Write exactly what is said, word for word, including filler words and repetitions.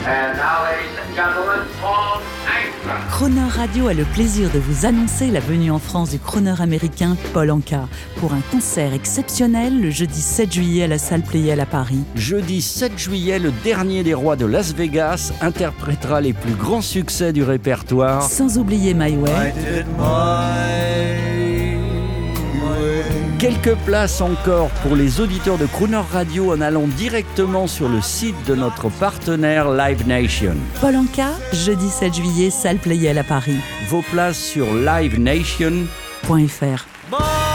And now, ladies and gentlemen, Paul Anka. Croner Radio a le plaisir de vous annoncer la venue en France du crooner américain Paul Anka pour un concert exceptionnel le jeudi sept juillet à la salle Pleyel à Paris. Jeudi sept juillet, le dernier des rois de Las Vegas interprétera les plus grands succès du répertoire. Sans oublier My Way. I did my way. Quelques places encore pour les auditeurs de Croner Radio en allant directement sur le site de notre partenaire Live Nation. Paul Anka, jeudi sept juillet, salle Pleyel à Paris. Vos places sur live nation point f r. My